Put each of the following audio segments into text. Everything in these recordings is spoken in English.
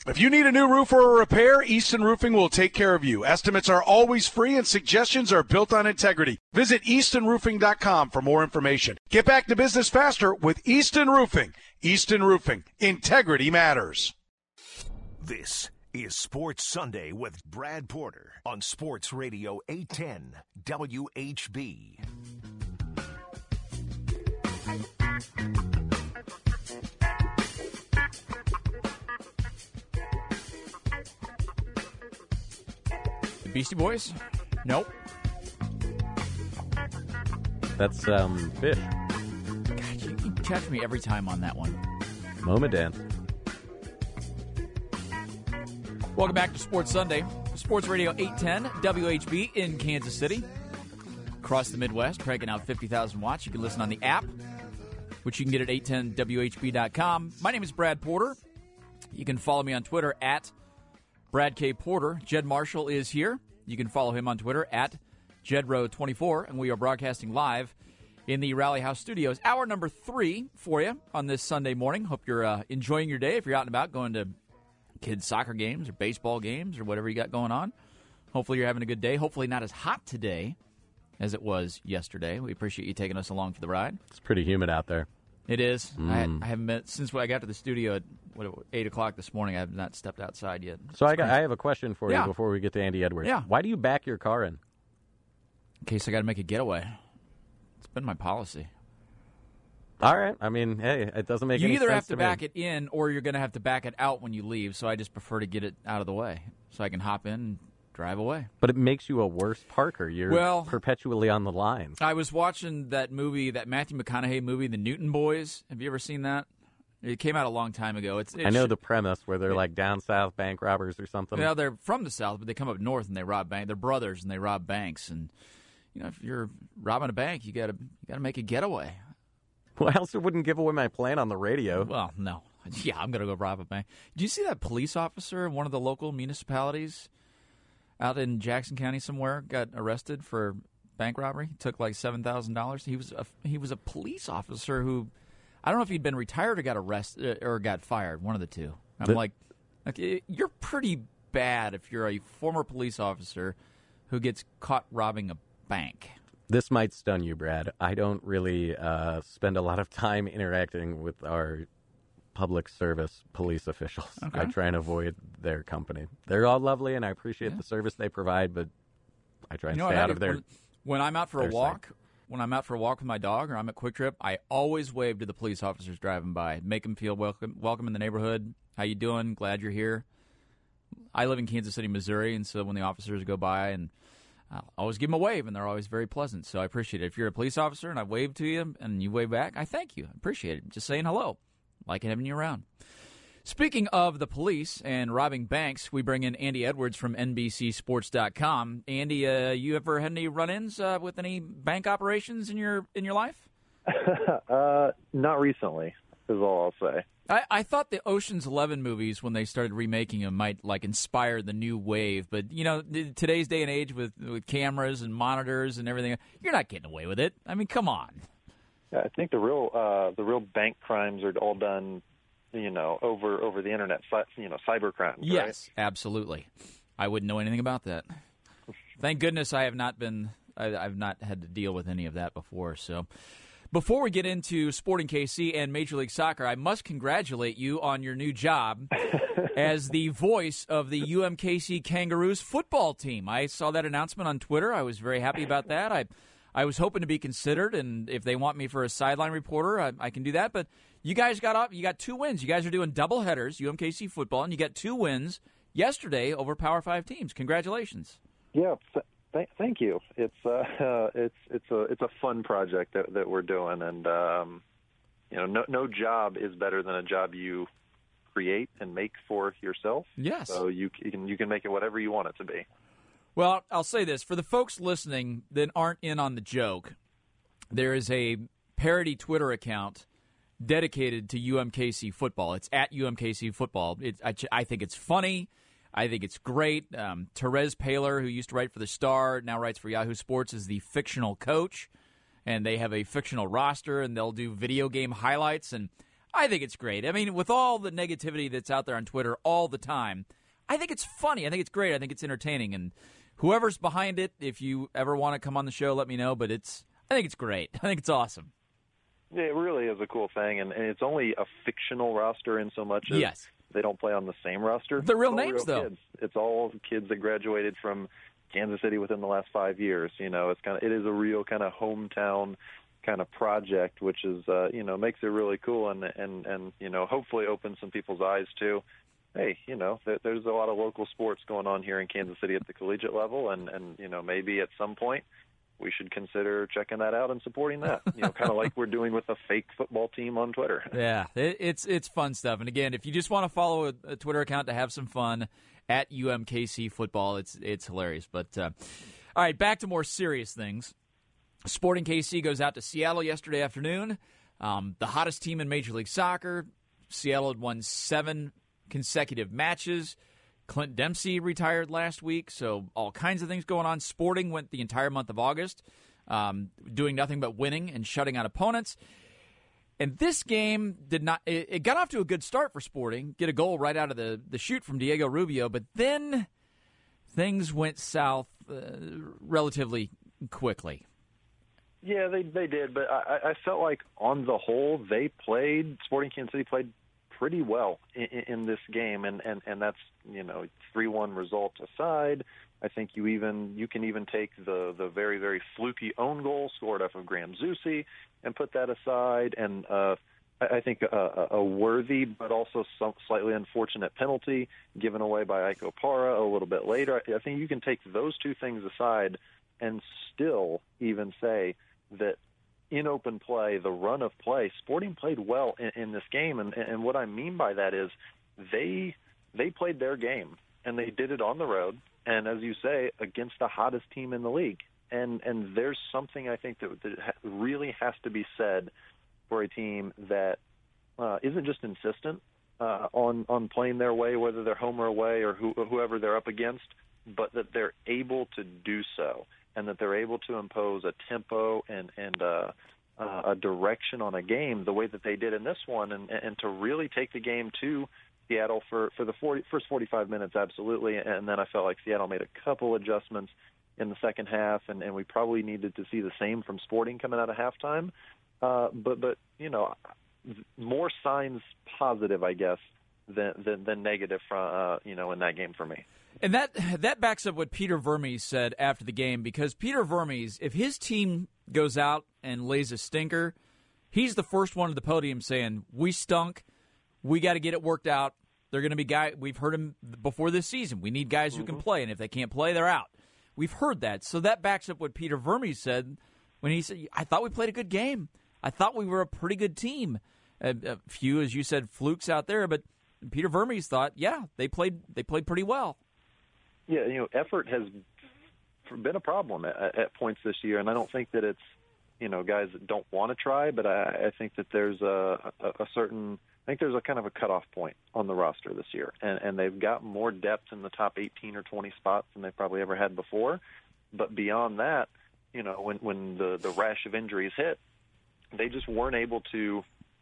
If you need a new roof or a repair, Easton Roofing will take care of you. Estimates are always free and suggestions are built on integrity. Visit eastonroofing.com for more information. Get back to business faster with Easton Roofing. Easton Roofing. Integrity matters. This is Sports Sunday with Brad Porter on Sports Radio 810 WHB. Beastie Boys? Nope. That's Fish. God, you catch me every time on that one. Momadan. Welcome back to Sports Sunday. Sports Radio 810 WHB in Kansas City. Across the Midwest, cranking out 50,000 watts. You can listen on the app, which you can get at 810WHB.com. My name is Brad Porter. You can follow me on Twitter at Brad K. Porter. Jed Marshall is here. You can follow him on Twitter at JedRow24, and we are broadcasting live in the Rally House studios. Hour number 3 for you on this Sunday morning. Hope you're enjoying your day. If you're out and about going to kids' soccer games or baseball games or whatever you got going on, hopefully you're having a good day. Hopefully not as hot today as it was yesterday. We appreciate you taking us along for the ride. It's pretty humid out there. It is. I haven't been since I got to the studio at 8 o'clock this morning. I have not stepped outside yet. So I have a question for you before we get to Andy Edwards. Yeah. Why do you back your car in? In case I got to make a getaway. It's been my policy. All right. I mean, hey, it doesn't make any sense to me. You either have to back it in or you're going to have to back it out when you leave, so I just prefer to get it out of the way so I can hop in and drive away. But it makes you a worse parker. You're perpetually on the lines. I was watching that movie, that Matthew McConaughey movie, The Newton Boys. Have you ever seen that? It came out a long time ago. I know the premise where they're like down south bank robbers or something. Yeah, they're from the south, but they come up north and they rob banks. They're brothers and they rob banks. And you know, if you're robbing a bank, you gotta make a getaway. Well, I also wouldn't give away my plan on the radio. Well, no. Yeah, I'm gonna go rob a bank. Did you see that police officer in one of the local municipalities out in Jackson County somewhere got arrested for bank robbery? He took like $7,000. He was a police officer who, I don't know if he'd been retired or got arrested or got fired, one of the two. I'm like, you're pretty bad if you're a former police officer who gets caught robbing a bank. This might stun you, Brad. I don't really spend a lot of time interacting with our public service police officials. Okay. I try and avoid their company. They're all lovely, and I appreciate the service they provide, but I try and stay out of their. When I'm out for a walk, when I'm out for a walk with my dog, or I'm at Quick Trip, I always wave to the police officers driving by, make them feel welcome in the neighborhood. How you doing? Glad you're here. I live in Kansas City, Missouri, and so when the officers go by, and I'll always give them a wave, and they're always very pleasant. So I appreciate it. If you're a police officer and I wave to you and you wave back, I thank you. I appreciate it. Just saying hello. Like having you around. Speaking of the police and robbing banks, we bring in Andy Edwards from NBCSports.com. Andy, you ever had any run-ins with any bank operations in your life? Not recently, is all I'll say. I thought the Ocean's 11 movies, when they started remaking them, might like inspire the new wave. But you know, today's day and age with cameras and monitors and everything, you're not getting away with it. I mean, come on. Yeah, I think the real bank crimes are all done, over the internet, cyber crimes. Yes, right? Absolutely. I wouldn't know anything about that. Thank goodness I've not had to deal with any of that before. So, before we get into Sporting KC and Major League Soccer, I must congratulate you on your new job as the voice of the UMKC Kangaroos football team. I saw that announcement on Twitter. I was very happy about that. I was hoping to be considered, and if they want me for a sideline reporter, I can do that. But you guys you got 2 wins. You guys are doing double headers, UMKC football, and you got 2 wins yesterday over Power 5 teams. Congratulations. Yeah, thank you. It's a fun project that we're doing, and no job is better than a job you create and make for yourself. Yes. So you can make it whatever you want it to be. Well, I'll say this. For the folks listening that aren't in on the joke, there is a parody Twitter account dedicated to UMKC football. It's at UMKC football. I think it's funny. I think it's great. Therese Paylor, who used to write for The Star, now writes for Yahoo Sports, is the fictional coach. And they have a fictional roster, and they'll do video game highlights. And I think it's great. I mean, with all the negativity that's out there on Twitter all the time, I think it's funny. I think it's great. I think it's entertaining. And whoever's behind it, if you ever want to come on the show, let me know. But I think it's great. I think it's awesome. Yeah, it really is a cool thing. And it's only a fictional roster in so much as Yes. they don't play on the same roster. They're real It's all names, though. Kids. It's all kids that graduated from Kansas City within the last 5 years. It is a real kind of hometown kind of project, which is makes it really cool and hopefully opens some people's eyes to, hey, there's a lot of local sports going on here in Kansas City at the collegiate level, and maybe at some point we should consider checking that out and supporting that. Kind of like we're doing with a fake football team on Twitter. Yeah, it's fun stuff. And again, if you just want to follow a Twitter account to have some fun at UMKC football, it's hilarious. But all right, back to more serious things. Sporting KC goes out to Seattle yesterday afternoon. The hottest team in Major League Soccer. Seattle had won 7 consecutive matches. Clint Dempsey retired last week, so all kinds of things going on. Sporting went the entire month of August, doing nothing but winning and shutting out opponents. And this game did not. It got off to a good start for Sporting, get a goal right out of the chute from Diego Rubio, but then things went south relatively quickly. Yeah, they did, but I felt like on the whole Sporting Kansas City played pretty well in this game, and that's 3-1 result aside. I think you can even take the very, very fluky own goal scored off of Graham Zusi and put that aside, and I think a worthy but also slightly unfortunate penalty given away by Iko Para a little bit later. I think you can take those two things aside and still even say that in open play, the run of play, Sporting played well in this game, and what I mean by that is they played their game, and they did it on the road, and as you say, against the hottest team in the league. And there's something I think that really has to be said for a team that isn't just insistent on playing their way, whether they're home or away or whoever they're up against, but that they're able to do so, and that they're able to impose a tempo and a direction on a game the way that they did in this one, and to really take the game to Seattle for the first 45 minutes, absolutely. And then I felt like Seattle made a couple adjustments in the second half, and we probably needed to see the same from Sporting coming out of halftime. But more signs positive, I guess, than negative from in that game for me. And that backs up what Peter Vermes said after the game, because Peter Vermes, if his team goes out and lays a stinker, he's the first one at the podium saying, we stunk, we got to get it worked out. They're going to be guys, we've heard him before this season, we need guys who can play, and if they can't play, they're out. We've heard that. So that backs up what Peter Vermes said when he said, I thought we played a good game. I thought we were a pretty good team. A few, as you said, flukes out there, but Peter Vermes thought, yeah, they played pretty well. Yeah, effort has been a problem at points this year, and I don't think that it's, guys that don't want to try, but I think that there's a kind of a cutoff point on the roster this year, and they've got more depth in the top 18 or 20 spots than they've probably ever had before. But beyond that, when the rash of injuries hit, they just weren't able to,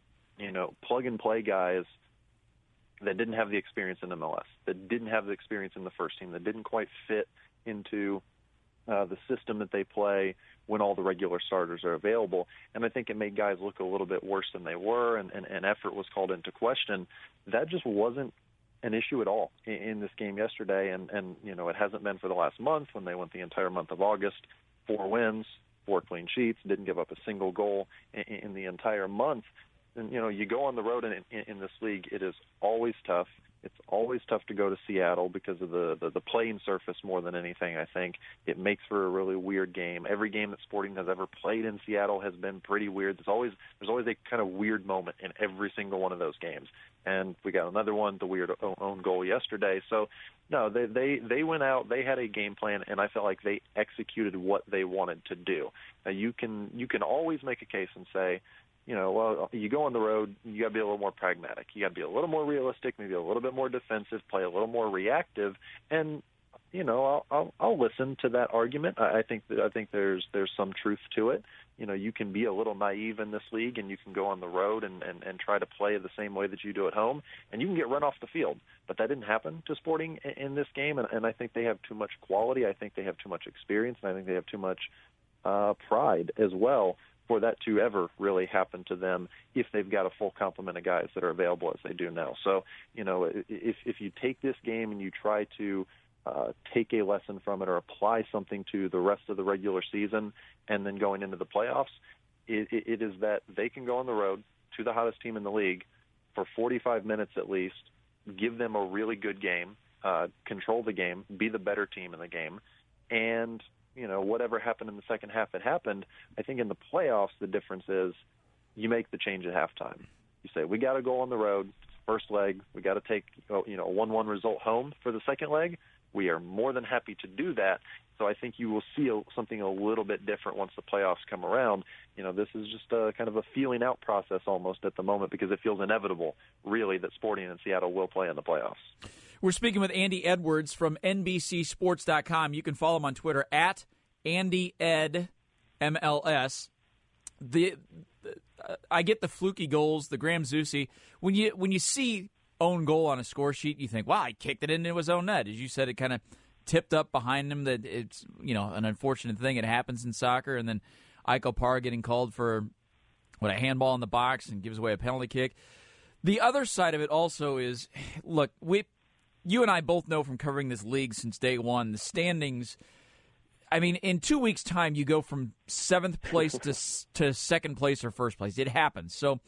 plug and play guys that didn't have the experience in MLS, that didn't have the experience in the first team, that didn't quite fit into the system that they play when all the regular starters are available. And I think it made guys look a little bit worse than they were, and effort was called into question. That just wasn't an issue at all in this game yesterday, and it hasn't been for the last month when they went the entire month of August, 4 wins, 4 clean sheets, didn't give up a single goal in the entire month. And, you go on the road in this league, it is always tough. It's always tough to go to Seattle because of the playing surface more than anything, I think. It makes for a really weird game. Every game that Sporting has ever played in Seattle has been pretty weird. There's always a kind of weird moment in every single one of those games. And we got another one, the weird own goal yesterday. So, no, they went out, they had a game plan, and I felt like they executed what they wanted to do. Now, you can always make a case and say, well, you go on the road, you got to be a little more pragmatic. You got to be a little more realistic, maybe a little bit more defensive, play a little more reactive. And I'll listen to that argument. I think there's some truth to it. You can be a little naive in this league, and you can go on the road and try to play the same way that you do at home, and you can get run off the field. But that didn't happen to Sporting in this game, and I think they have too much quality. I think they have too much experience, and I think they have too much pride as well for that to ever really happen to them if they've got a full complement of guys that are available as they do now. So, if you take this game and you try to take a lesson from it or apply something to the rest of the regular season and then going into the playoffs, it is that they can go on the road to the hottest team in the league for 45 minutes at least, give them a really good game, control the game, be the better team in the game, and whatever happened in the second half, it happened. I think in the playoffs, the difference is you make the change at halftime. You say, we got to go on the road, first leg, we got to take a 1-1 result home for the second leg. We are more than happy to do that. So I think you will see something a little bit different once the playoffs come around. This is just a kind of a feeling out process almost at the moment because it feels inevitable, really, that Sporting and Seattle will play in the playoffs. We're speaking with Andy Edwards from NBCSports.com. You can follow him on Twitter at AndyEdMLS. I get the fluky goals, the Graham Zusi. When you see own goal on a score sheet, you think, wow, he kicked it into his own net. As you said, it kind of tipped up behind him. That it's an unfortunate thing. It happens in soccer. And then Ike Opara getting called for a handball in the box and gives away a penalty kick. The other side of it also is, look, you and I both know from covering this league since day one, the standings. I mean, in 2 weeks' time, you go from 7th place to second place or first place. It happens. So.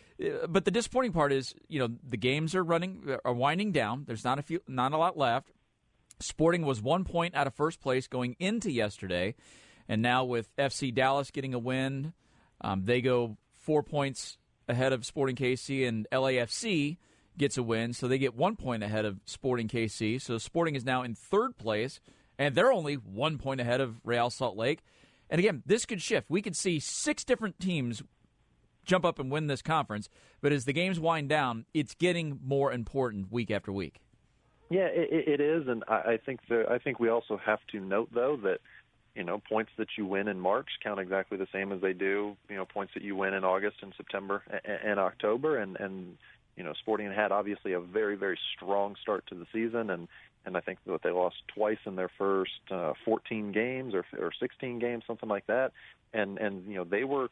But the disappointing part is, the games are winding down. There's not a lot left. Sporting was 1 point out of first place going into yesterday, and now with FC Dallas getting a win, they go 4 points ahead of Sporting KC, and LAFC gets a win, so they get 1 point ahead of Sporting KC. So Sporting is now in third place, and they're only 1 point ahead of Real Salt Lake. And again, this could shift. We could see 6 different teams jump up and win this conference, but as the games wind down, it's getting more important week after week. Yeah, it is, and I think we also have to note though that points that you win in March count exactly the same as they do points that you win in August and September and October, and Sporting had obviously a very, very strong start to the season, and I think that they lost twice in their first 14 games or 16 games, something like that, and they were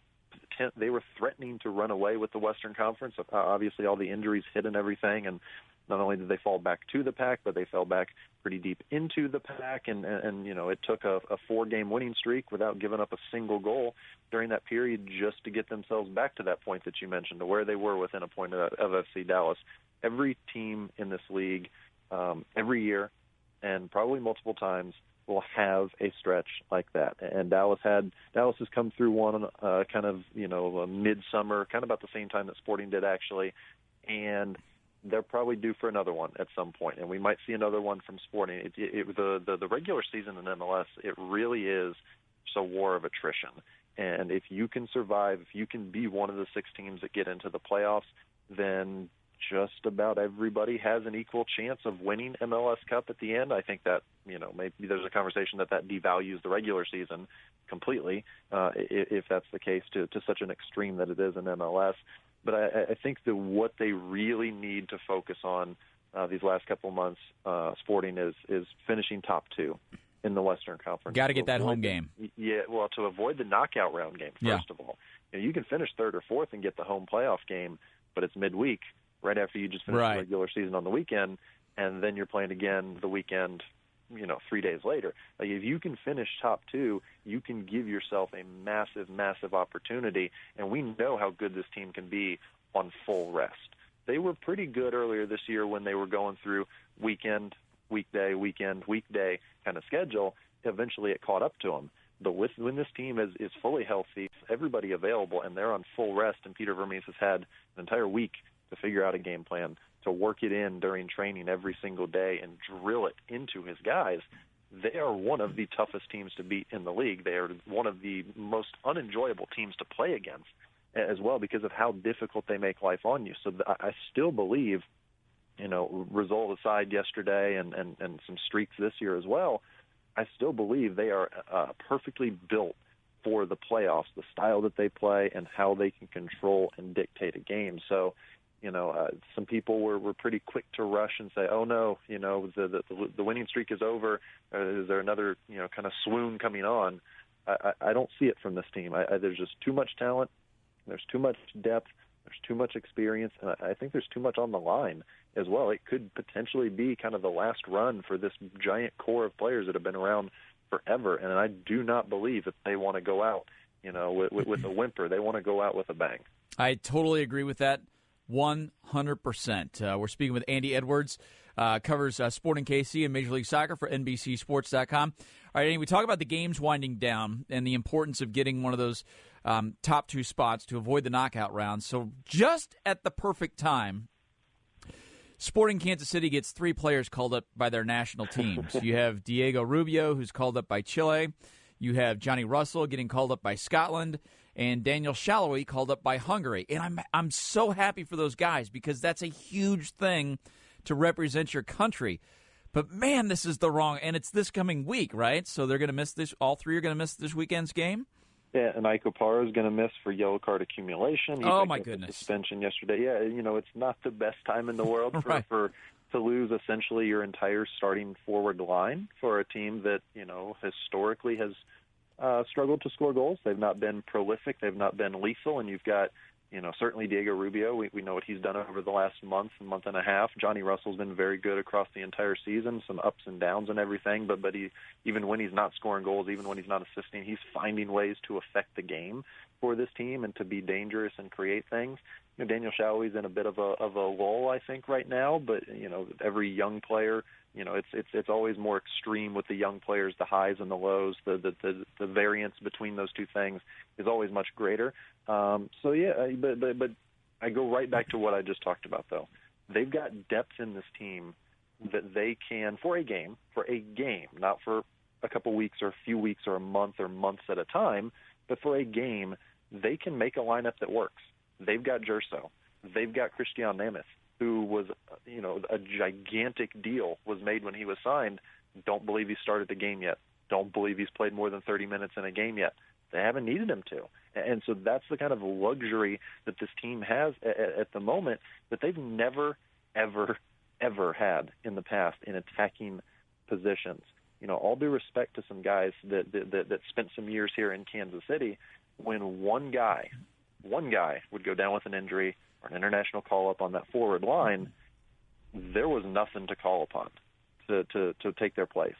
threatening to run away with the Western Conference. Obviously, all the injuries hit and everything, and not only did they fall back to the pack, but they fell back pretty deep into the pack, and it took a 4-game winning streak without giving up a single goal during that period just to get themselves back to that point that you mentioned, to where they were within a point of FC Dallas. Every team in this league, every year, and probably multiple times, will have a stretch like that, and Dallas has come through one kind of midsummer, kind of about the same time that Sporting did actually, and they're probably due for another one at some point, and we might see another one from Sporting. The regular season in MLS, it really is just a war of attrition, and if you can survive, if you can be one of the 6 teams that get into the playoffs, then just about everybody has an equal chance of winning MLS Cup at the end. I think that, maybe there's a conversation that devalues the regular season completely, if that's the case, to such an extreme that it is in MLS. But I think that what they really need to focus on these last couple months, Sporting, is finishing top 2 in the Western Conference. Got to get that home game. Yeah, well, to avoid the knockout round game, first of all. You can finish 3rd or 4th and get the home playoff game, but it's midweek, right after you just finished the regular season on the weekend, and then you're playing again the weekend, 3 days later. Like, if you can finish top 2, you can give yourself a massive, massive opportunity, and we know how good this team can be on full rest. They were pretty good earlier this year when they were going through weekend, weekday, weekend, weekday kind of schedule. Eventually it caught up to them. But when this team is fully healthy, everybody available, and they're on full rest, and Peter Vermes has had an entire week to figure out a game plan, to work it in during training every single day and drill it into his guys, they are one of the toughest teams to beat in the league. They are one of the most unenjoyable teams to play against as well, because of how difficult they make life on you. So I still believe result aside yesterday and some streaks this year as well, I still believe they are perfectly built for the playoffs, the style that they play and how they can control and dictate a game. So, some people were pretty quick to rush and say, oh, no, the winning streak is over. Is there another, kind of swoon coming on? I don't see it from this team. There's just too much talent. There's too much depth. There's too much experience. And I think there's too much on the line as well. It could potentially be kind of the last run for this giant core of players that have been around forever. And I do not believe that they want to go out, with a whimper. They want to go out with a bang. I totally agree with that. 100%. We're speaking with Andy Edwards, covers Sporting KC and Major League Soccer for NBCSports.com. All right, Andy, we talk about the games winding down and the importance of getting one of those top two spots to avoid the knockout round. So just at the perfect time, Sporting Kansas City gets 3 players called up by their national teams. You have Diego Rubio, who's called up by Chile. You have Johnny Russell getting called up by Scotland. And Daniel Shalhoub called up by Hungary. And I'm so happy for those guys because that's a huge thing to represent your country. But, man, this is the wrong – and it's this coming week, right? So they're going to miss this – all 3 are going to miss this weekend's game? Yeah, and Ike Opara is going to miss for yellow card accumulation. Oh, my goodness. Suspension yesterday. Yeah, it's not the best time in the world right. to lose essentially your entire starting forward line for a team that, historically has – struggled to score goals. They've not been prolific. They've not been lethal. And you've got, certainly Diego Rubio. We know what he's done over the last month and a half. Johnny Russell's been very good across the entire season, some ups and downs and everything. But he, even when he's not scoring goals, even when he's not assisting, he's finding ways to affect the game for this team and to be dangerous and create things. Daniel Shalhoub's in a bit of a lull, I think, right now. But every young player. It's always more extreme with the young players, the highs and the lows, the variance between those two things is always much greater. But I go right back to what I just talked about, though. They've got depth in this team that they can, for a game, not for a couple weeks or a few weeks or a month or months at a time, but for a game, they can make a lineup that works. They've got Gerso. They've got Christian Nemeth, who was, a gigantic deal was made when he was signed. Don't believe he started the game yet. Don't believe he's played more than 30 minutes in a game yet. They haven't needed him to. And so that's the kind of luxury that this team has at the moment that they've never, ever, ever had in the past in attacking positions. All due respect to some guys that spent some years here in Kansas City, when one guy would go down with an injury or an international call-up on that forward line, there was nothing to call upon to take their place.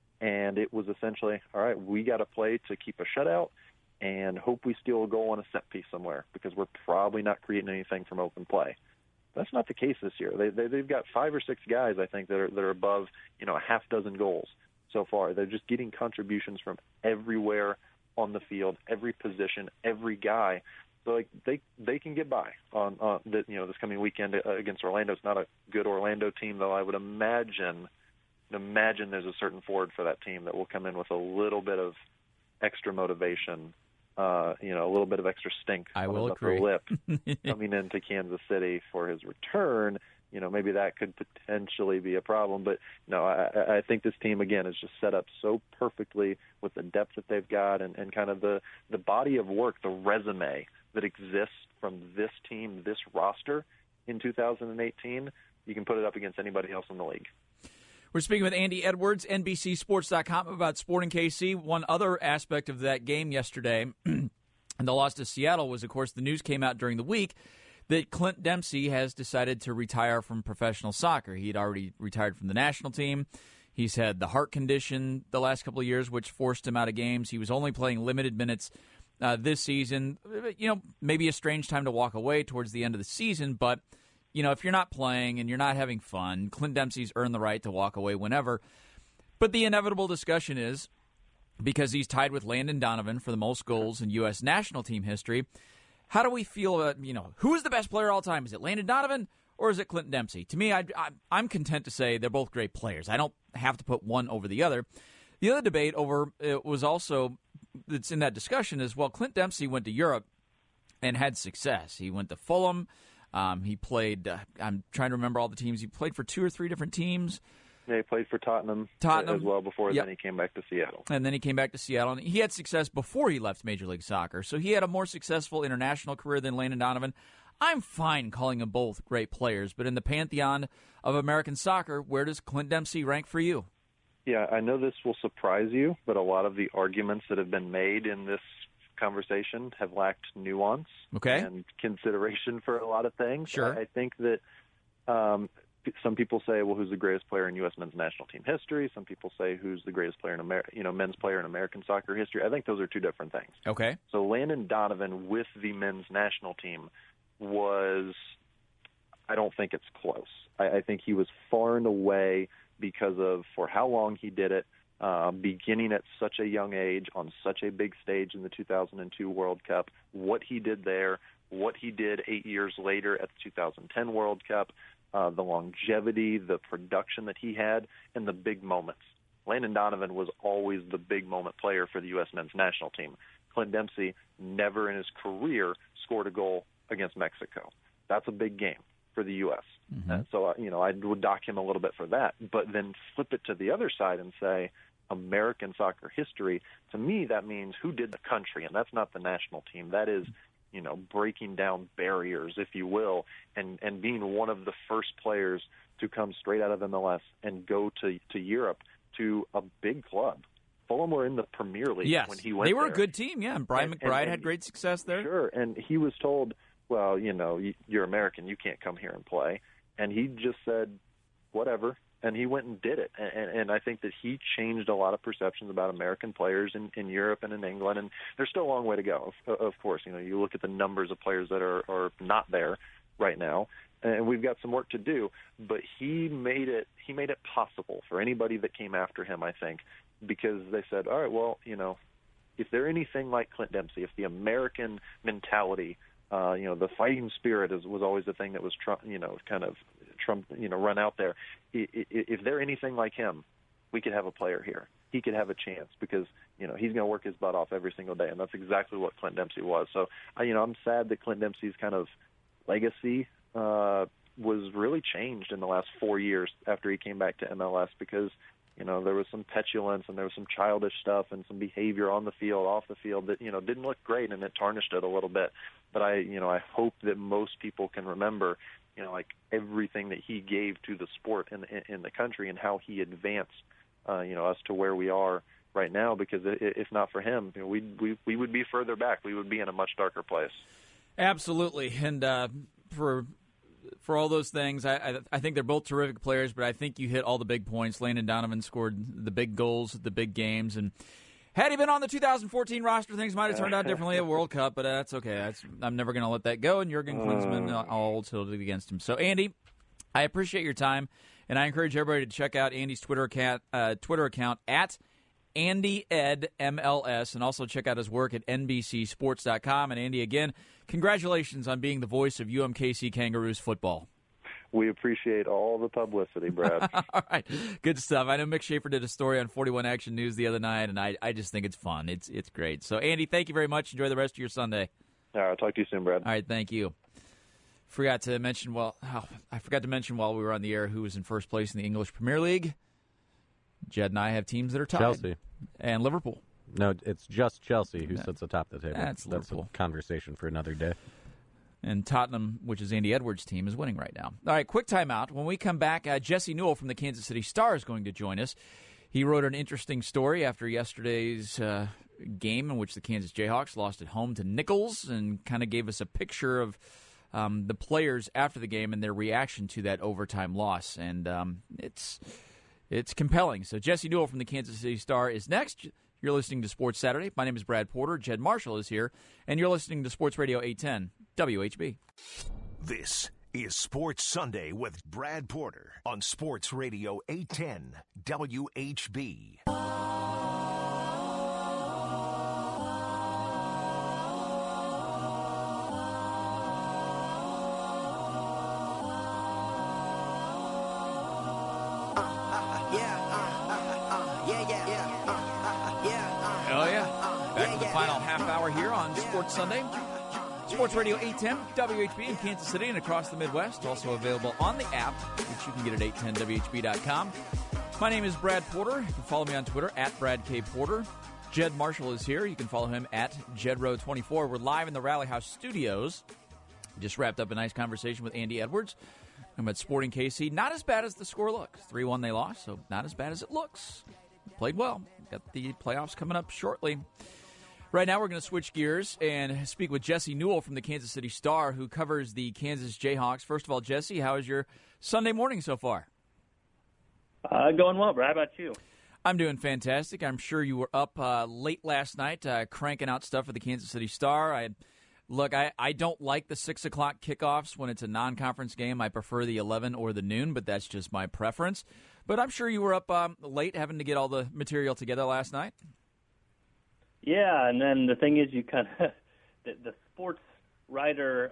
And it was essentially, all right, we got to play to keep a shutout and hope we steal a goal on a set piece somewhere because we're probably not creating anything from open play. That's not the case this year. They've got 5 or 6 guys, I think, that are above, a half dozen goals so far. They're just getting contributions from everywhere on the field, every position, every guy. So they can get by on this coming weekend against Orlando. It's not a good Orlando team, though. I would imagine there's a certain forward for that team that will come in with a little bit of extra motivation, a little bit of extra stink on his upper lip coming into Kansas City for his return. Maybe that could potentially be a problem. But no, I think this team, again, is just set up so perfectly with the depth that they've got and kind of the body of work, the resume that exists from this team, this roster in 2018. You can put it up against anybody else in the league. We're speaking with Andy Edwards, NBCSports.com, about Sporting KC. One other aspect of that game yesterday and the loss to Seattle was, of course, the news came out during the week that Clint Dempsey has decided to retire from professional soccer. He'd already retired from the national team. He's had the heart condition the last couple of years, which forced him out of games. He was only playing limited minutes this season. Maybe a strange time to walk away towards the end of the season, but if you're not playing and you're not having fun, Clint Dempsey's earned the right to walk away whenever. But the inevitable discussion is, because he's tied with Landon Donovan for the most goals in U.S. national team history, how do we feel about, who's the best player all time? Is it Landon Donovan or is it Clint Dempsey? To me, I'm content to say they're both great players. I don't have to put one over the other. The other debate that's in that discussion is, well, Clint Dempsey went to Europe and had success. He went to Fulham. He played, I'm trying to remember all the teams. He played for 2 or 3 different teams. Yeah, he played for Tottenham as well before. Yep. Then he came back to Seattle. And then he came back to Seattle. And he had success before he left Major League Soccer. So he had a more successful international career than Landon Donovan. I'm fine calling them both great players, but in the pantheon of American soccer, where does Clint Dempsey rank for you? Yeah, I know this will surprise you, but a lot of the arguments that have been made in this conversation have lacked nuance and consideration for a lot of things. Sure. I think that some people say, well, who's the greatest player in U.S. men's national team history? Some people say, who's the greatest player in men's player in American soccer history? I think those are 2 different things. Okay. So Landon Donovan with the men's national team was, I don't think it's close. I think he was far and away, because of for how long he did it, beginning at such a young age on such a big stage in the 2002 World Cup, what he did there, what he did 8 years later at the 2010 World Cup, the longevity, the production that he had, and the big moments. Landon Donovan was always the big moment player for the U.S. men's national team. Clint Dempsey never in his career scored a goal against Mexico. That's a big game for the U.S. Mm-hmm. So, I would dock him a little bit for that. But then flip it to the other side and say American soccer history. To me, that means who did the country, and that's not the national team. That is, breaking down barriers, if you will, and being one of the first players to come straight out of MLS and go to Europe to a big club. Fulham were in the Premier League when he went there. They were a good team, yeah, and Brian McBride had great success there. Sure, and he was told, well, you're American, you can't come here and play. And he just said, whatever, and he went and did it. And I think that he changed a lot of perceptions about American players in Europe and in England, and there's still a long way to go, of course. You look at the numbers of players that are not there right now, and we've got some work to do, but he made it possible for anybody that came after him, I think, because they said, all right, well, if they're anything like Clint Dempsey, if the American mentality, the fighting spirit was always the thing that was run out there. If they're anything like him, we could have a player here. He could have a chance because, he's going to work his butt off every single day, and that's exactly what Clint Dempsey was. So, I'm sad that Clint Dempsey's kind of legacy was really changed in the last 4 years after he came back to MLS because, there was some petulance and there was some childish stuff and some behavior on the field, off the field that, didn't look great, and it tarnished it a little bit. But I hope that most people can remember, everything that he gave to the sport in the country and how he advanced, us to where we are right now. Because if not for him, we would be further back. We would be in a much darker place. Absolutely. And for all those things, I think they're both terrific players, but I think you hit all the big points. Landon Donovan scored the big goals at the big games, and had he been on the 2014 roster, things might have turned out differently at World Cup, but that's okay. I'm never going to let that go, and Jurgen Klinsmann all tilted against him. So, Andy, I appreciate your time, and I encourage everybody to check out Andy's Twitter account at AndyEdMLS, and also check out his work at NBCSports.com. And, Andy, again, congratulations on being the voice of UMKC Kangaroos football. We appreciate all the publicity, Brad. All right. Good stuff. I know Mick Schaefer did a story on 41 Action News the other night, and I just think it's fun. It's great. So, Andy, thank you very much. Enjoy the rest of your Sunday. All right. I'll talk to you soon, Brad. All right. Thank you. I forgot to mention while we were on the air who was in first place in the English Premier League. Jed and I have teams that are tied. Chelsea. And Liverpool. No, it's just Chelsea who sits atop the table. That's Liverpool. A conversation for another day. And Tottenham, which is Andy Edwards' team, is winning right now. All right, quick timeout. When we come back, Jesse Newell from the Kansas City Star is going to join us. He wrote an interesting story after yesterday's game in which the Kansas Jayhawks lost at home to Nichols and kind of gave us a picture of the players after the game and their reaction to that overtime loss. And it's compelling. So Jesse Newell from the Kansas City Star is next. You're listening to Sports Saturday. My name is Brad Porter. Jed Marshall is here. And you're listening to Sports Radio 810 WHB. This is Sports Sunday with Brad Porter on Sports Radio 810 WHB. Oh, yeah. Back to the final half hour here on Sports Sunday. Sports Radio 810 WHB in Kansas City and across the Midwest. Also available on the app, which you can get at 810WHB.com. My name is Brad Porter. You can follow me on Twitter at Brad K. Porter. Jed Marshall is here. You can follow him at JedRow24. We're live in the Rally House studios. Just wrapped up a nice conversation with Andy Edwards. I'm at Sporting KC. Not as bad as the score looks. 3-1 they lost, so not as bad as it looks. Played well. Got the playoffs coming up shortly. Right now we're going to switch gears and speak with Jesse Newell from the Kansas City Star, who covers the Kansas Jayhawks. First of all, Jesse, how is your Sunday morning so far? Going well, Brad. How about you? I'm doing fantastic. I'm sure you were up late last night cranking out stuff for the Kansas City Star. I don't like the 6 o'clock kickoffs when it's a non-conference game. I prefer the 11 or the noon, but that's just my preference. But I'm sure you were up late having to get all the material together last night. Yeah, and then the thing is, you kind of the sports writer.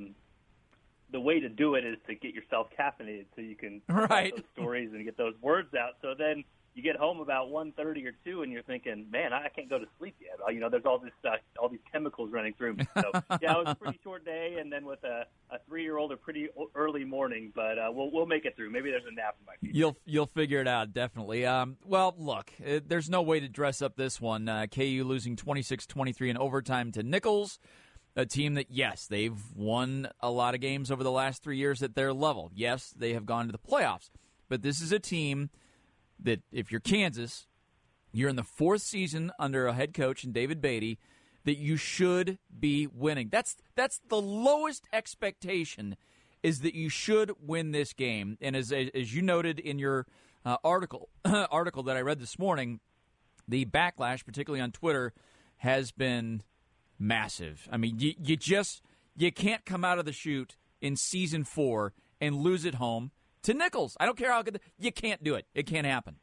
The way to do it is to get yourself caffeinated so you can write those stories and get those words out. So then you get home about 1:30 or 2, and you're thinking, "Man, I can't go to sleep yet." There's all these chemicals running through me. So yeah, it was a pretty short day, and then with a 3-year-old, a pretty early morning. But we'll make it through. Maybe there's a nap in my future. You'll figure it out, definitely. Well, look, there's no way to dress up this one. KU losing 26-23 in overtime to Nichols. A team that, yes, they've won a lot of games over the last 3 years at their level. Yes, they have gone to the playoffs. But this is a team that, if you're Kansas, you're in the 4th season under a head coach in David Beatty, that you should be winning. That's the lowest expectation, is that you should win this game. And as you noted in your article that I read this morning, the backlash, particularly on Twitter, has been massive. I mean, you can't come out of the chute in season 4 and lose at home to Nichols. I don't care how good you can't do it. It can't happen.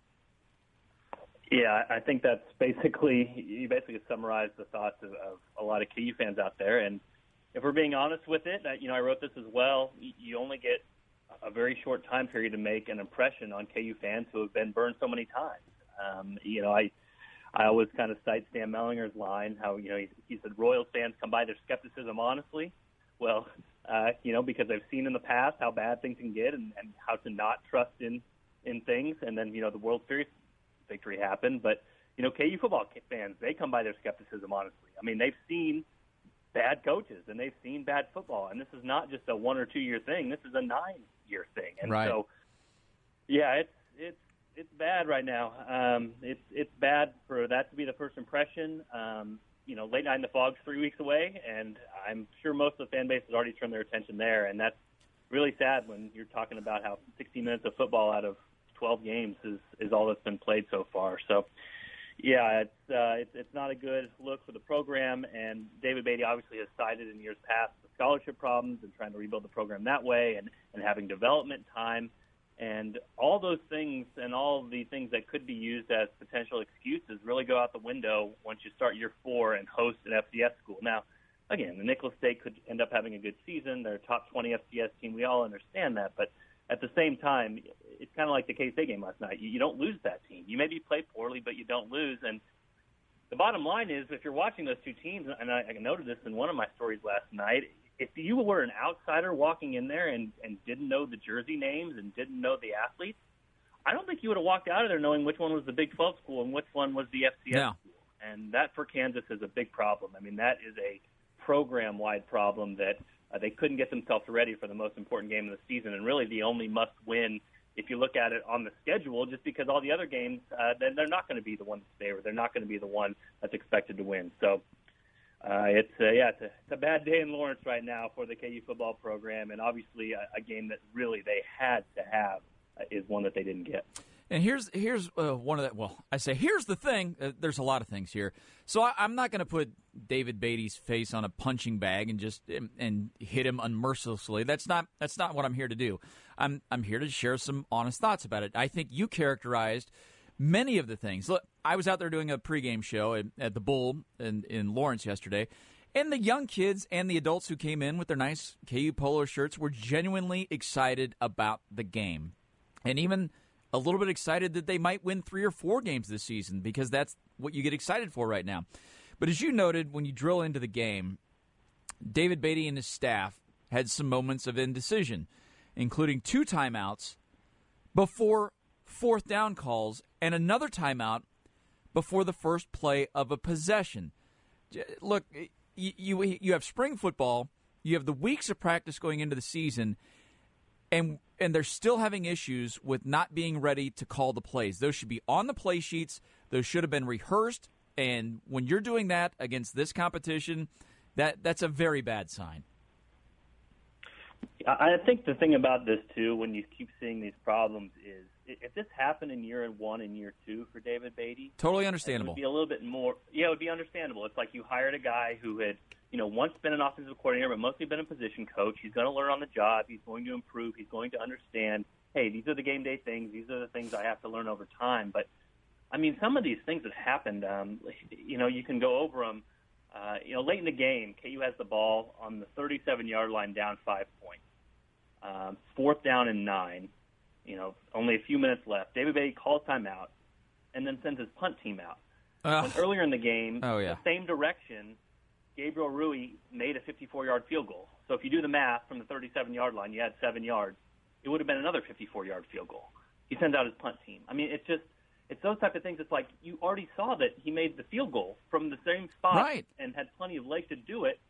Yeah, I think that's you basically summarized the thoughts of a lot of KU fans out there. And if we're being honest with it, I wrote this as well. You only get a very short time period to make an impression on KU fans who have been burned so many times. I always kind of cite Stan Mellinger's line, how, he said, Royals fans come by their skepticism honestly. Well, because I've seen in the past how bad things can get and how to not trust in things. And then, the World Series victory happened. But, KU football fans, they come by their skepticism honestly. I mean, they've seen bad coaches and they've seen bad football. And this is not just a 1 or 2 year thing. This is a 9-year thing. And right. So, yeah, it's bad right now. It's bad for that to be the first impression. Late night in the fog's 3 weeks away, and I'm sure most of the fan base has already turned their attention there. And that's really sad when you're talking about how 60 minutes of football out of 12 games is all that's been played so far. So, yeah, it's not a good look for the program. And David Beatty obviously has cited in years past the scholarship problems and trying to rebuild the program that way and having development time. And all those things and all the things that could be used as potential excuses really go out the window once you start year 4 and host an FCS school. Now, again, the Nicholas State could end up having a good season. They're a top 20 FCS team. We all understand that. But at the same time, it's kind of like the K-State game last night. You don't lose that team. You maybe play poorly, but you don't lose. And the bottom line is, if you're watching those two teams, and I noted this in one of my stories last night, if you were an outsider walking in there and didn't know the jersey names and didn't know the athletes, I don't think you would have walked out of there knowing which one was the Big 12 school and which one was the FCS school. And that for Kansas is a big problem. I mean, that is a program-wide problem that they couldn't get themselves ready for the most important game of the season, and really the only must-win if you look at it on the schedule, just because all the other games, they're not going to be the one that's favored. They're not going to be the one that's expected to win. So it's a bad day in Lawrence right now for the KU football program, and obviously a game that really they had to have is one that they didn't get. And here's one of the, well, I say here's the thing. There's a lot of things here. So I'm not going to put David Beatty's face on a punching bag and just and hit him unmercilessly. That's not what I'm here to do. I'm here to share some honest thoughts about it. I think you characterized many of the things. Look, I was out there doing a pregame show at the Bull in Lawrence yesterday, and the young kids and the adults who came in with their nice KU polo shirts were genuinely excited about the game, and even a little bit excited that they might win 3 or 4 games this season, because that's what you get excited for right now. But as you noted, when you drill into the game, David Beatty and his staff had some moments of indecision, including 2 timeouts before fourth down calls and another timeout before the first play of a possession. Look, you have spring football, you have the weeks of practice going into the season, and they're still having issues with not being ready to call the plays. Those should be on the play sheets. Those should have been rehearsed. And when you're doing that against this competition, that's a very bad sign. I think the thing about this, too, when you keep seeing these problems is if this happened in year 1 and year 2 for David Beatty, totally understandable. It would be a little bit more, it would be understandable. It's like you hired a guy who had, once been an offensive coordinator, but mostly been a position coach. He's going to learn on the job. He's going to improve. He's going to understand, hey, these are the game day things. These are the things I have to learn over time. But, some of these things that happened, you can go over them. Late in the game, KU has the ball on the 37-yard line down 5 points. 4th down and 9. Only a few minutes left. David Beatty calls timeout and then sends his punt team out. And earlier in the game, the same direction, Gabriel Rui made a 54-yard field goal. So if you do the math from the 37-yard line, you had 7 yards. It would have been another 54-yard field goal. He sends out his punt team. It's those type of things. It's like you already saw that he made the field goal from the same spot and had plenty of legs to do it.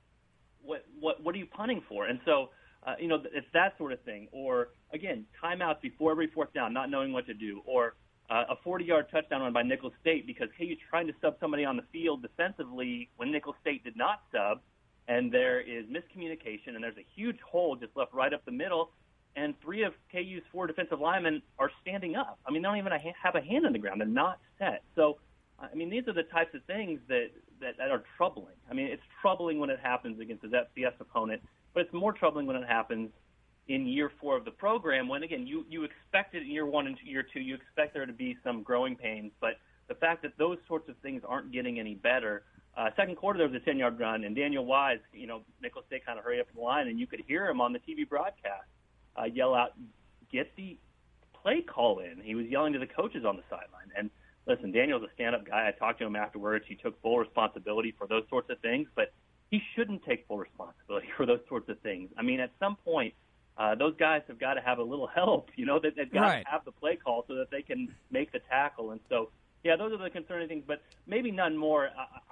What are you punting for? And so, it's that sort of thing. Or, again, timeouts before every 4th down, not knowing what to do. Or a 40-yard touchdown run by Nicholls State because KU's trying to sub somebody on the field defensively when Nicholls State did not sub, and there is miscommunication, and there's a huge hole just left right up the middle, and 3 of KU's 4 defensive linemen are standing up. They don't even have a hand on the ground. They're not set. So, these are the types of things that are troubling. It's troubling when it happens against a FCS opponent, but it's more troubling when it happens in year 4 of the program when, again, you expect it in year 1 and year 2. You expect there to be some growing pains, but the fact that those sorts of things aren't getting any better. Second quarter, there was a 10-yard run, and Daniel Wise, Nicholls State kind of hurried up the line, and you could hear him on the TV broadcast yell out, get the play call in. He was yelling to the coaches on the sideline. And listen, Daniel's a stand-up guy. I talked to him afterwards. He took full responsibility for those sorts of things, but he shouldn't take full responsibility for those sorts of things. At some point, those guys have got to have a little help. They've got to have the play call so that they can make the tackle. And so, those are the concerning things, but maybe none more.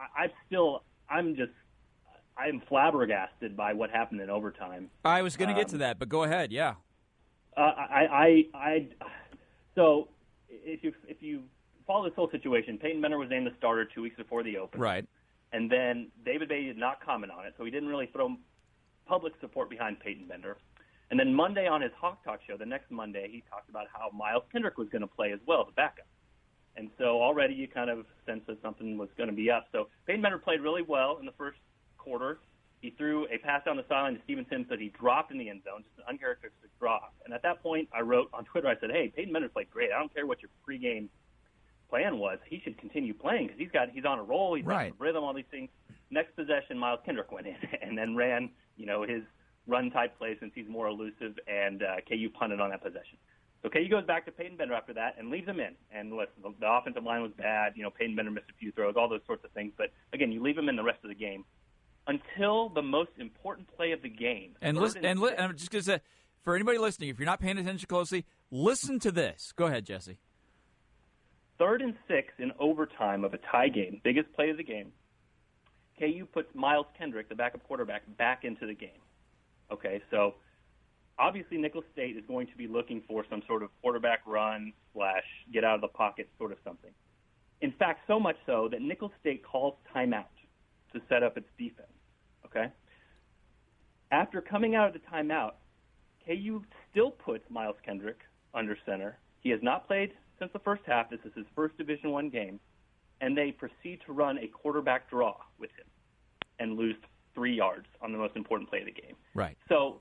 I'm flabbergasted by what happened in overtime. I was going to get to that, but go ahead. Yeah. So if you follow this whole situation, Peyton Bender was named the starter 2 weeks before the open. Right. And then David Beatty did not comment on it, so he didn't really throw public support behind Peyton Bender. And then Monday on his Hawk Talk show, the next Monday, he talked about how Miles Kendrick was going to play as well, the backup. And so already you kind of sense that something was going to be up. So Peyton Bender played really well in the first quarter. He threw a pass down the sideline to Steven Sims that he dropped in the end zone, just an uncharacteristic drop. And at that point, I wrote on Twitter, I said, hey, Peyton Bender played great. I don't care what your pregame plan was. He should continue playing because he's on a roll. He's got rhythm, all these things. Next possession, Miles Kendrick went in and then ran, his run-type play since he's more elusive, and KU punted on that possession. So KU goes back to Peyton Bender after that and leaves him in. And listen, the offensive line was bad. Peyton Bender missed a few throws, all those sorts of things. But, again, you leave him in the rest of the game until the most important play of the game. And I'm just going to say, for anybody listening, if you're not paying attention closely, listen to this. Go ahead, Jesse. 3rd and 6 in overtime of a tie game, biggest play of the game. KU puts Miles Kendrick, the backup quarterback, back into the game. Okay, so obviously Nicholls State is going to be looking for some sort of quarterback run / get out of the pocket sort of something. In fact, so much so that Nicholls State calls timeout to set up its defense. Okay? After coming out of the timeout, KU still puts Miles Kendrick under center. He has not played since the first half. This is his first Division I game. And they proceed to run a quarterback draw with him and lose 3 yards on the most important play of the game. Right. So,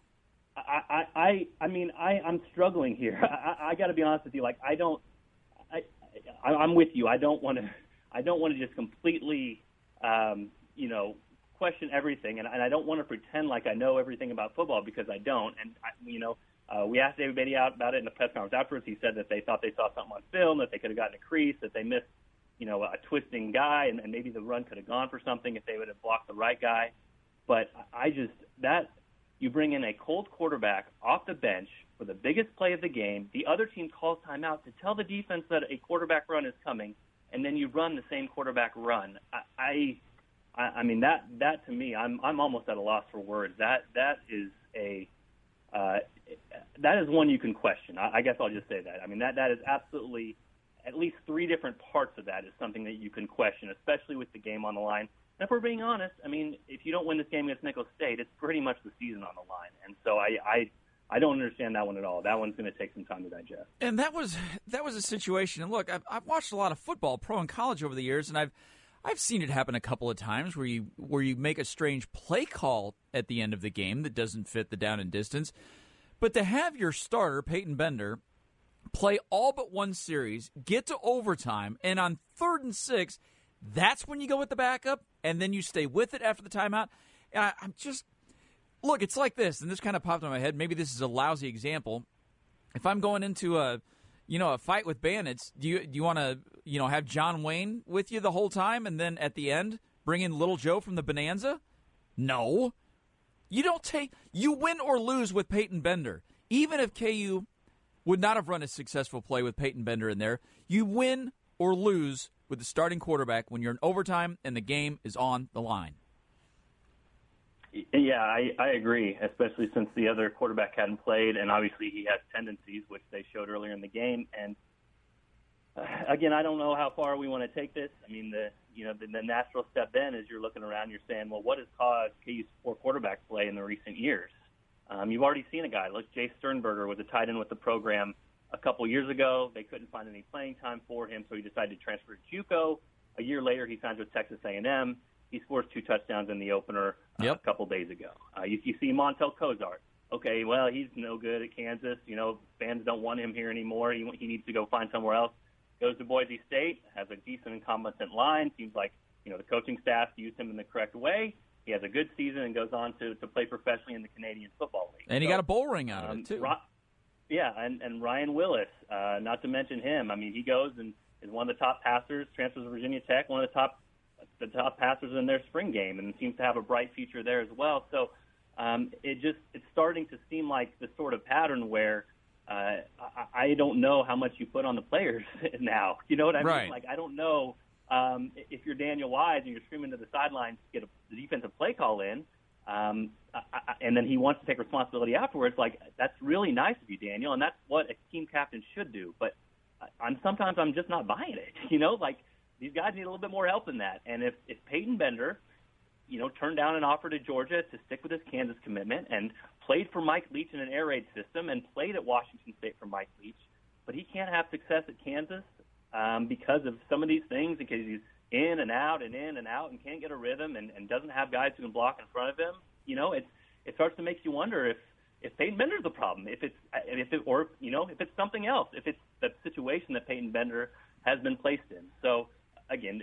I'm struggling here. I got to be honest with you. Like, I'm with you. I don't want to just completely, question everything, and I don't want to pretend like I know everything about football because I don't. And we asked David Beatty out about it in the press conference afterwards. He said that they thought they saw something on film, that they could have gotten a crease, that they missed, a twisting guy, and maybe the run could have gone for something if they would have blocked the right guy. But you bring in a cold quarterback off the bench for the biggest play of the game. The other team calls timeout to tell the defense that a quarterback run is coming, and then you run the same quarterback run. I mean, that to me, I'm almost at a loss for words. That is one you can question. I guess I'll just say that. I mean, that is absolutely, at least three different parts of that is something that you can question, especially with the game on the line. And if we're being honest, I mean, if you don't win this game against Nicholls State, it's pretty much the season on the line. And so I don't understand that one at all. That one's going to take some time to digest. And that was a situation. And look, I've watched a lot of football, pro and college, over the years, and I've seen it happen a couple of times where you make a strange play call at the end of the game that doesn't fit the down and distance. But to have your starter, Peyton Bender, play all but one series, get to overtime, and on 3rd and 6, that's when you go with the backup, and then you stay with it after the timeout. And I'm just – look, it's like this, and this kind of popped in my head. Maybe this is a lousy example. If I'm going into a fight with bandits, do you want to, have John Wayne with you the whole time and then at the end bring in Little Joe from the Bonanza? No. You win or lose with Peyton Bender. Even if KU would not have run a successful play with Peyton Bender in there, you win or lose with the starting quarterback when you're in overtime and the game is on the line. Yeah, I agree, especially since the other quarterback hadn't played, and obviously he has tendencies, which they showed earlier in the game. And again, I don't know how far we want to take this. I mean, the natural step then is you're looking around, you're saying, well, what has caused KU's poor quarterback play in the recent years? You've already seen a guy. Look, Jay Sternberger was a tight end with the program a couple years ago. They couldn't find any playing time for him, so he decided to transfer to JUCO. A year later, he signs with Texas A&M. He scores 2 touchdowns in the opener a couple days ago. You see Montel Cozart. Okay, well, he's no good at Kansas. Fans don't want him here anymore. He needs to go find somewhere else. Goes to Boise State, has a decent and competent line. Seems like the coaching staff used him in the correct way. He has a good season and goes on to play professionally in the Canadian Football League. And he got a bowl ring out of it, too. And Ryan Willis, not to mention him. I mean, he goes and is one of the top passers, transfers to Virginia Tech, one of the top passers in their spring game, and seems to have a bright future there as well. So it's starting to seem like the sort of pattern where I don't know how much you put on the players now. You know what I mean? Right. Like, I don't know if you're Daniel Wise and you're screaming to the sidelines to get the defensive play call in, and then he wants to take responsibility afterwards. Like, that's really nice of you, Daniel, and that's what a team captain should do. But sometimes I'm just not buying it. Like, these guys need a little bit more help than that. And if Peyton Bender, turned down an offer to Georgia to stick with his Kansas commitment and played for Mike Leach in an air raid system and played at Washington State for Mike Leach, but he can't have success at Kansas because of some of these things, because he's in and out and can't get a rhythm and doesn't have guys who can block in front of him. It starts to make you wonder if Peyton Bender's the problem, if it's something else, if it's the situation that Peyton Bender has been placed in. So again,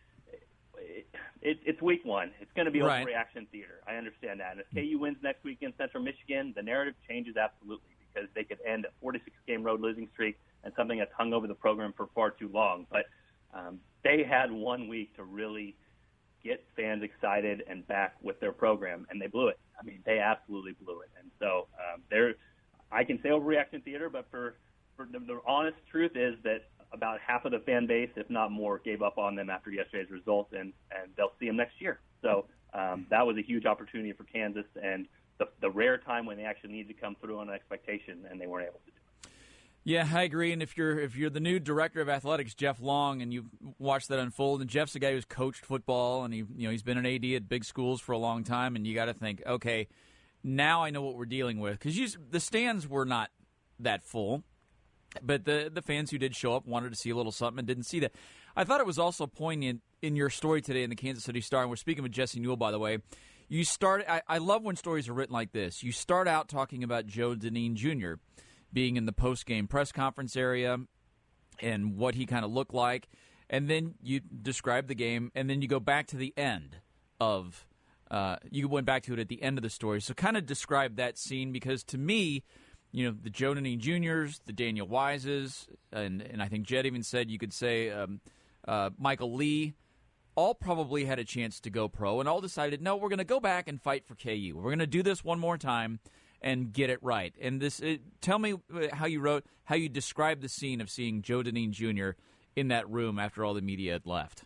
it's week one. It's going to be overreaction theater. I understand that. And if KU wins next week in Central Michigan, the narrative changes absolutely, because they could end a 46-game road losing streak and something that's hung over the program for far too long. But they had 1 week to really get fans excited and back with their program, and they blew it. I mean, they absolutely blew it. And so I can say overreaction theater, but for the honest truth is that about half of the fan base, if not more, gave up on them after yesterday's results, and they'll see them next year. So that was a huge opportunity for Kansas, and the rare time when they actually need to come through on an expectation, and they weren't able to do it. Yeah, I agree. And if you're the new director of athletics, Jeff Long, and you watch that unfold, and Jeff's a guy who's coached football, and he's been an AD at big schools for a long time, and you got to think, okay, now I know what we're dealing with, because the stands were not that full. But the fans who did show up wanted to see a little something and didn't see that. I thought it was also poignant in your story today in the Kansas City Star, and we're speaking with Jesse Newell, by the way. I love when stories are written like this. You start out talking about Joe Dineen Jr. being in the post-game press conference area and what he kind of looked like, and then you describe the game, and then you go back to the end of you went back to it at the end of the story. So kind of describe that scene, because to me, the Joe Dineen Jr.'s, the Daniel Wises, and I think Jed even said you could say Michael Lee, all probably had a chance to go pro and all decided, no, we're going to go back and fight for KU. We're going to do this one more time and get it right. And tell me how you described the scene of seeing Joe Dineen Jr. in that room after all the media had left.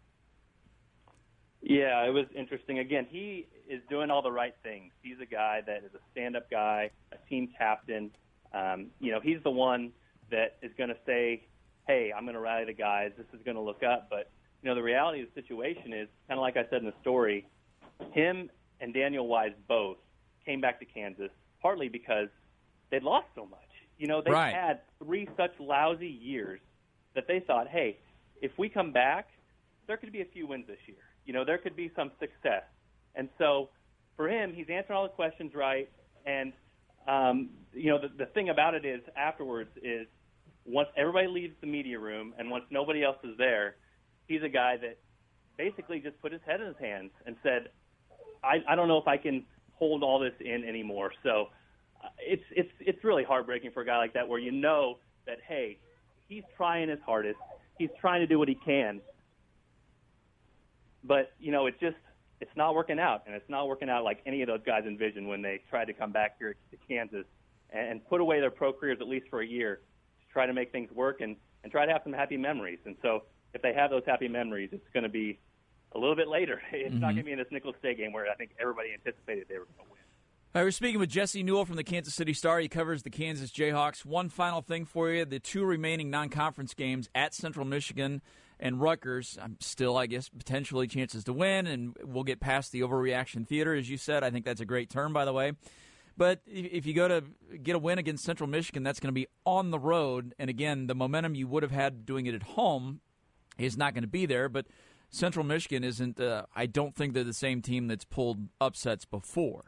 Yeah, it was interesting. Again, he is doing all the right things. He's a guy that is a stand-up guy, a team captain. He's the one that is going to say, hey, I'm going to rally the guys. This is going to look up. But, the reality of the situation is, kind of like I said in the story, him and Daniel Wise both came back to Kansas partly because they'd lost so much. They Right. had 3 such lousy years that they thought, hey, if we come back, there could be a few wins this year. There could be some success. And so for him, he's answering all the questions right. And, the thing about it is afterwards is once everybody leaves the media room and once nobody else is there, he's a guy that basically just put his head in his hands and said, I don't know if I can hold all this in anymore. So it's really heartbreaking for a guy like that where that, hey, he's trying his hardest. He's trying to do what he can. But, it's not working out, and it's not working out like any of those guys envisioned when they tried to come back here to Kansas and put away their pro careers at least for a year to try to make things work and try to have some happy memories. And so if they have those happy memories, it's going to be a little bit later. It's not going to be in this Nicholls State game where I think everybody anticipated they were going to win. All right, we're speaking with Jesse Newell from the Kansas City Star. He covers the Kansas Jayhawks. One final thing for you, the 2 remaining non-conference games at Central Michigan and Rutgers. Still, I guess, potentially chances to win, and we'll get past the overreaction theater, as you said. I think that's a great term, by the way. But if you go to get a win against Central Michigan, that's going to be on the road. And again, the momentum you would have had doing it at home is not going to be there. But Central Michigan isn't, I don't think they're the same team that's pulled upsets before.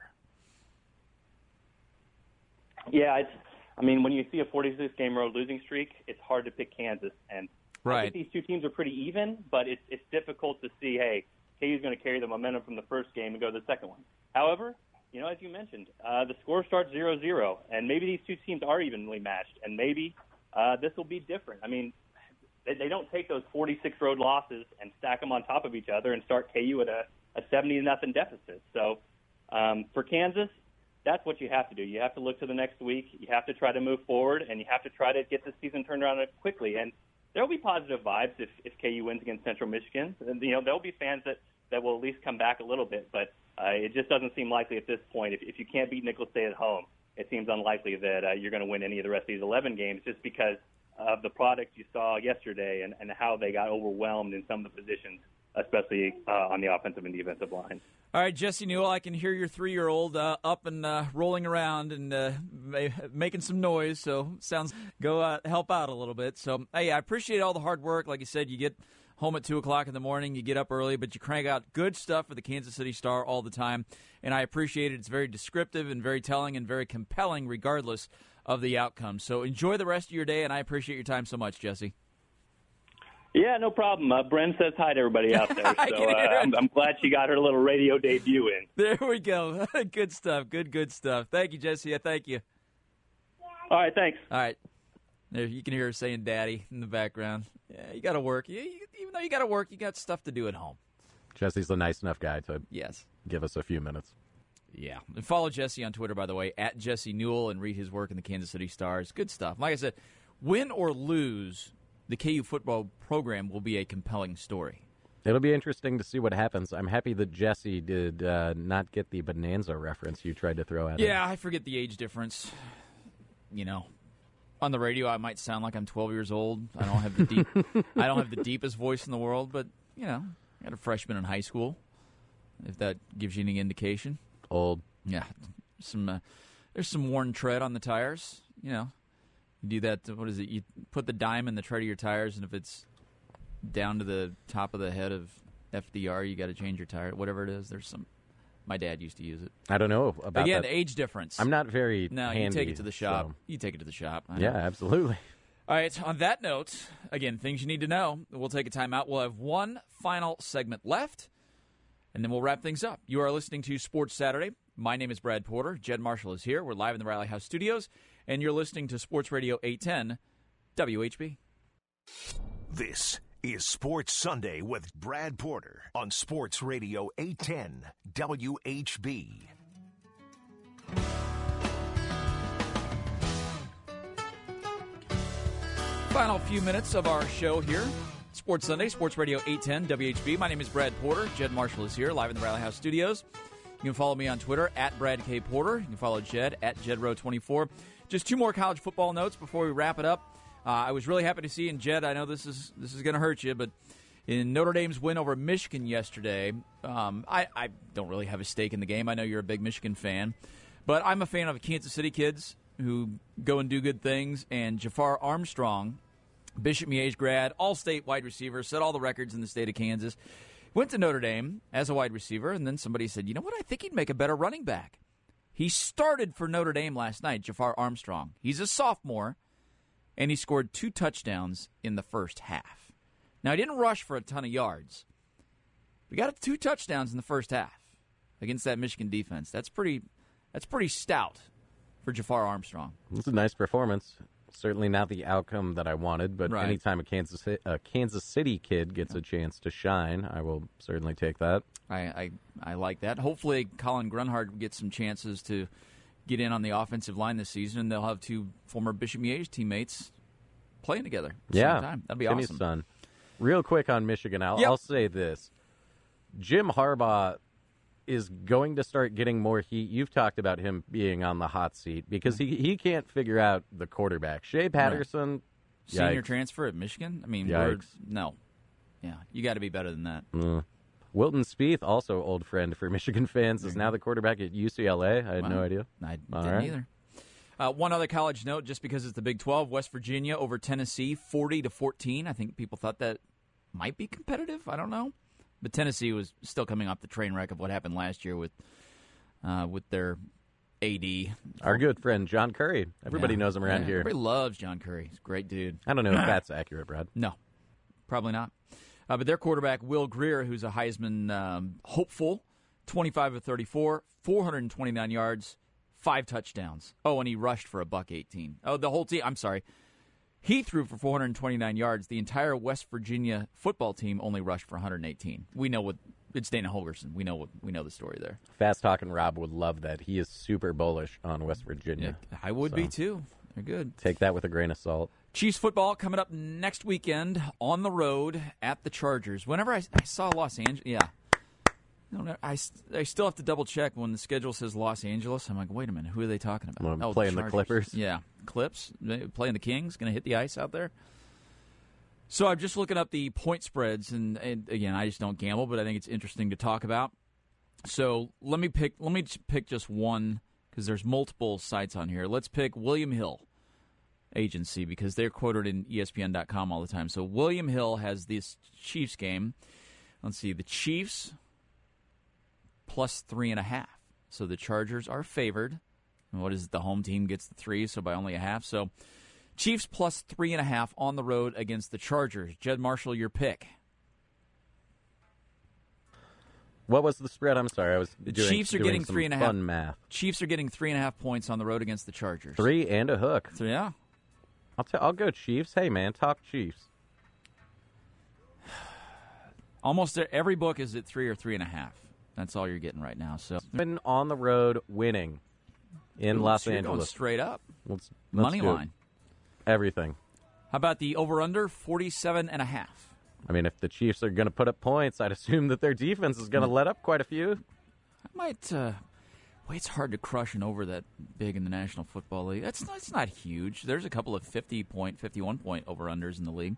Yeah, when you see a 46-game road losing streak, it's hard to pick Kansas. And right. I think these two teams are pretty even, but it's difficult to see, hey, KU's going to carry the momentum from the first game and go to the second one. However, as you mentioned, the score starts 0-0, and maybe these two teams are evenly matched, and maybe this will be different. They don't take those 46 road losses and stack them on top of each other and start KU at a 70-0 deficit. So for Kansas, that's what you have to do. You have to look to the next week. You have to try to move forward, and you have to try to get the season turned around quickly. And there will be positive vibes if KU wins against Central Michigan. And, there will be fans that will at least come back a little bit. But it just doesn't seem likely at this point. If you can't beat Nicholls State at home, it seems unlikely that you're going to win any of the rest of these 11 games just because of the product you saw yesterday and how they got overwhelmed in some of the positions, especially on the offensive and defensive line. All right, Jesse Newell, I can hear your 3-year-old up and rolling around and making some noise, so go help out a little bit. So, hey, I appreciate all the hard work. Like you said, you get home at 2 o'clock in the morning, you get up early, but you crank out good stuff for the Kansas City Star all the time, and I appreciate it. It's very descriptive and very telling and very compelling regardless of the outcome. So enjoy the rest of your day, and I appreciate your time so much, Jesse. Yeah, no problem. Bren says hi to everybody out there. So I'm glad she got her little radio debut in. There we go. Good stuff. Good stuff. Thank you, Jesse. Thank you. All right, thanks. All right. There, you can hear her saying daddy in the background. Yeah, you got to work. Even though you got to work, you got stuff to do at home. Jesse's a nice enough guy to give us a few minutes. Yeah. And follow Jesse on Twitter, by the way, at Jesse Newell, and read his work in the Kansas City Stars. Good stuff. Like I said, win or lose, the KU football program will be a compelling story. It'll be interesting to see what happens. I'm happy that Jesse did not get the Bonanza reference you tried to throw at him. Yeah, I forget the age difference. On the radio, I might sound like I'm 12 years old. I don't have the deepest voice in the world, but I got a freshman in high school. If that gives you any indication. Old. Yeah, there's some worn tread on the tires. You do that. What is it? You put the dime in the tread of your tires, and if it's down to the top of the head of FDR, you got to change your tire. Whatever it is, there's some. My dad used to use it. I don't know about Again, that. the age difference. I'm not very handy. You take it to the shop. So. You take it to the shop. Yeah, absolutely. All right, on that note, again, things you need to know. We'll take a timeout. We'll have one final segment left, and then we'll wrap things up. You are listening to Sports Saturday. My name is Brad Porter. Jed Marshall is here. We're live in the Riley House studios, and you're listening to Sports Radio 810 WHB. This is Sports Sunday with Brad Porter on Sports Radio 810 WHB. Final few minutes of our show here. Sports Sunday, Sports Radio 810 WHB. My name is Brad Porter. Jed Marshall is here, live in the Riley House studios. You can follow me on Twitter, at Brad K. Porter. You can follow Jed, at JedRow24. Just two more college football notes before we wrap it up. I was really happy to see, and Jed, I know this is going to hurt you, but in Notre Dame's win over Michigan yesterday, I don't really have a stake in the game. I know you're a big Michigan fan, but I'm a fan of Kansas City kids who go and do good things, and Jafar Armstrong, Bishop Miege grad, all-state wide receiver, set all the records in the state of Kansas, went to Notre Dame as a wide receiver, and then somebody said, you know what, I think he'd make a better running back. He started for Notre Dame last night, Jafar Armstrong. He's a sophomore, and he scored 2 touchdowns in the first half. Now, he didn't rush for a ton of yards. We got 2 touchdowns in the first half against that Michigan defense. That's pretty stout for Jafar Armstrong. It's a nice performance. Certainly not the outcome that I wanted, but right. Anytime a Kansas City kid gets a chance to shine, I will certainly take that. I like that. Hopefully, Colin Grunhard gets some chances to get in on the offensive line this season, and they'll have 2 former Bishop Miege teammates playing together at the same time. That'd be Timmy's awesome. Son. Real quick on Michigan, I'll say this. Jim Harbaugh is going to start getting more heat. You've talked about him being on the hot seat because he can't figure out the quarterback. Shea Patterson, senior transfer at Michigan? I mean, no. Yeah, you got to be better than that. Wilton Spieth, also old friend for Michigan fans, is now the quarterback at UCLA. I had no idea. I didn't either. One other college note, just because it's the Big 12, West Virginia over Tennessee, 40-14. I think people thought that might be competitive. I don't know. But Tennessee was still coming off the train wreck of what happened last year with their AD. Our good friend, John Curry. Everybody knows him around here. Everybody loves John Curry. He's a great dude. I don't know if that's accurate, Brad. No, probably not. But their quarterback, Will Grier, who's a Heisman hopeful, 25 of 34, 429 yards, 5 touchdowns. Oh, and he rushed for $118. Oh, the whole team. I'm sorry. He threw for 429 yards. The entire West Virginia football team only rushed for 118. We know it's Dana Holgorsen. We know the story there. Fast Talking Rob would love that. He is super bullish on West Virginia. Yeah, I would be too. They're good. Take that with a grain of salt. Chiefs football coming up next weekend on the road at the Chargers. Whenever I saw Los Angeles, I still have to double check when the schedule says Los Angeles. I'm like, wait a minute, who are they talking about? Playing the Clippers? Yeah, Clips. Playing the Kings, going to hit the ice out there. So I'm just looking up the point spreads, and again, I just don't gamble, but I think it's interesting to talk about. So let me pick just one because there's multiple sites on here. Let's pick William Hill Agency because they're quoted in ESPN.com all the time. So William Hill has this Chiefs game. Let's see, the Chiefs plus 3.5. So the Chargers are favored. And what is it? The home team gets the 3, so by only a half. So Chiefs plus 3.5 on the road against the Chargers. Jed Marshall, your pick. What was the spread? I'm sorry, I was the doing, Chiefs are doing getting some 3.5. fun math. Chiefs are getting 3.5 points on the road against the Chargers. 3 and a hook. So, yeah. I'll go Chiefs. Hey man, talk Chiefs. Almost every book is at 3 or 3.5. That's all you're getting right now. So on the road winning in Los Going Angeles. straight up. Let's Money do it. line. Everything. How about the over-under 47.5? I mean, if the Chiefs are going to put up points, I'd assume that their defense is going to let up quite a few. I might. It's hard to crush an over that big in the National Football League. It's not huge. There's a couple of 50-point, 51-point over-unders in the league.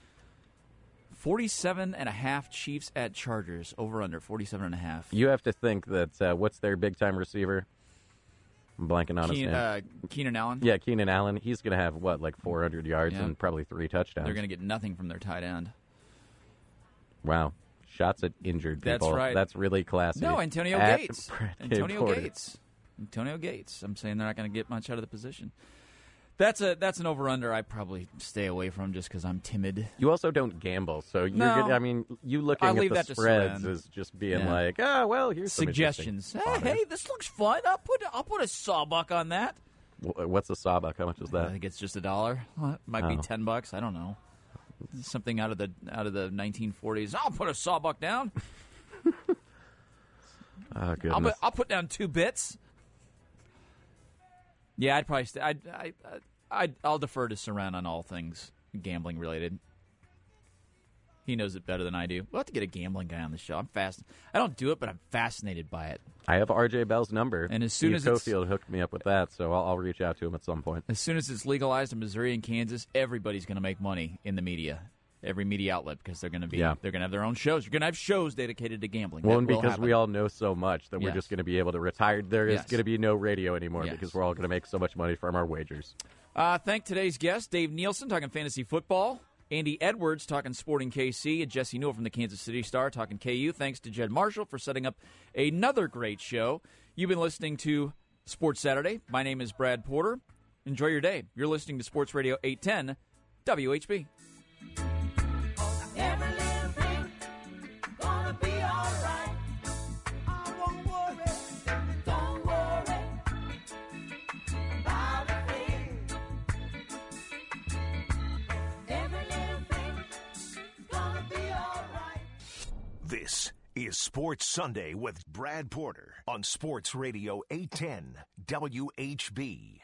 47.5 Chiefs at Chargers. Over-under 47.5. You have to think that what's their big-time receiver? I'm blanking on his name. Keenan Allen? Yeah, Keenan Allen. He's going to have, 400 yards and probably 3 touchdowns. They're going to get nothing from their tight end. Wow. Shots at injured people. That's right. That's really classy. No, Antonio Gates. Antonio Gates. I'm saying they're not going to get much out of the position. That's an over-under I probably stay away from just because I'm timid. You also don't gamble, so you're No. you looking at the spreads Sven. is just being Yeah. like, here's some Suggestions. interesting Hey, this looks fun. I'll put a sawbuck on that. What's a sawbuck? How much is I that? think it's just $1. Well, it might be $10. I don't know. Something out of the 1940s. I'll put a sawbuck down. Oh, goodness. I'll put down 2 bits. Yeah, I'd probably I'll defer to Saran on all things gambling related. He knows it better than I do. We'll have to get a gambling guy on the show. I don't do it, but I'm fascinated by it. I have RJ Bell's number. And as soon as Cofield hooked me up with that, so I'll reach out to him at some point. As soon as it's legalized in Missouri and Kansas, everybody's going to make money in the media. Every media outlet, because they're going to have their own shows. You're going to have shows dedicated to gambling. Well, and because we all know so much that we're just going to be able to retire. There is going to be no radio anymore because we're all going to make so much money from our wagers. Thank today's guest, Dave Nielsen, talking fantasy football. Andy Edwards talking Sporting KC, and Jesse Newell from the Kansas City Star talking KU. Thanks to Jed Marshall for setting up another great show. You've been listening to Sports Saturday. My name is Brad Porter. Enjoy your day. You're listening to Sports Radio 810 WHB. This is Sports Sunday with Brad Porter on Sports Radio 810 WHB.